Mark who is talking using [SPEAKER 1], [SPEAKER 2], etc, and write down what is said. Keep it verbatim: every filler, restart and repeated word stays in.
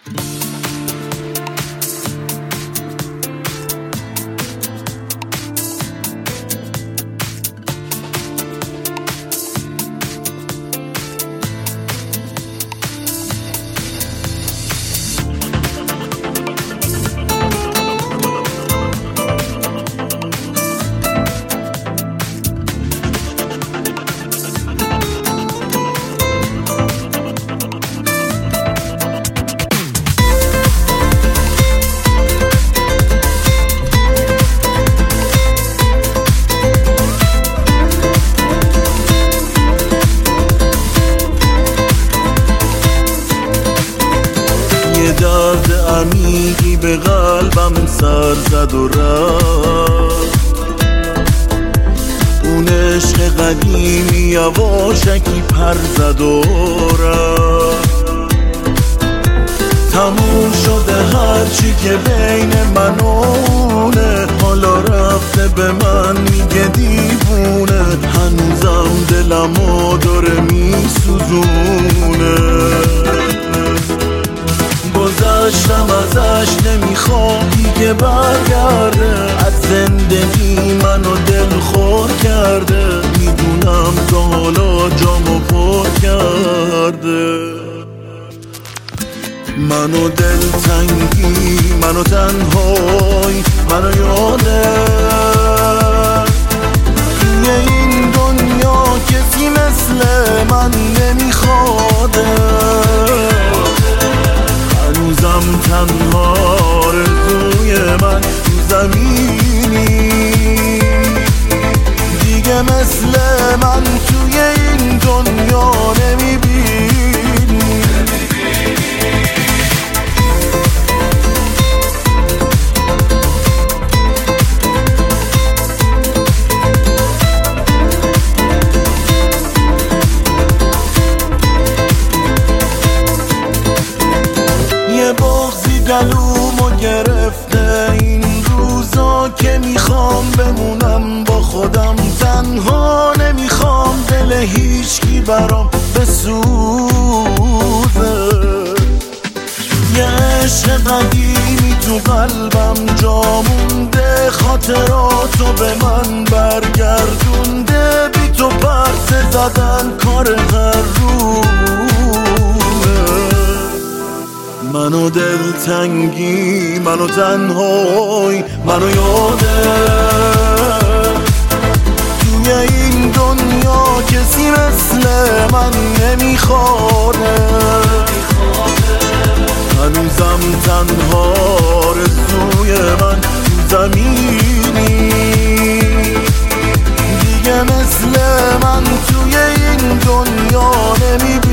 [SPEAKER 1] درد عمیقی به قلبم سر زد و رفت، اون عشق قدیمی یواشکی پر زد و رفت. تموم شده هرچی که بین من و اونه، حالا رفته به من میگه دیوونه، هنوزم دلمو داره میسوزونه. گذشتم ازش نمیخوام دیگه برگرده، از زندگی منو دل خور کرده، میدونم تا حالا جامو پر کرده. منو دل تنگی، منو تنهایی، منو یاده توی این دنیا کسی مثل من نمیخواده. هنوزم تنها آرزوی من تو زمینی، دیگه مثل من توی این دنیا نمیبینی. گلومو گرفته این روزا که میخوام بمونم با خودم، تنها نمیخوام دل هیچکی برام بسوزه. یه عشق قدیمی تو قلبم جا مونده، خاطراتو به من برگردونده، بی تو پرسه زدن کار هر روزه. منو دل تنگی، منو تنهایی، منو یاده توی این دنیا کسی مثل من نمیخوانه. هنوزم تنها آرزوی من تو زمینی، دیگه مثل من توی این دنیا نمیبینی.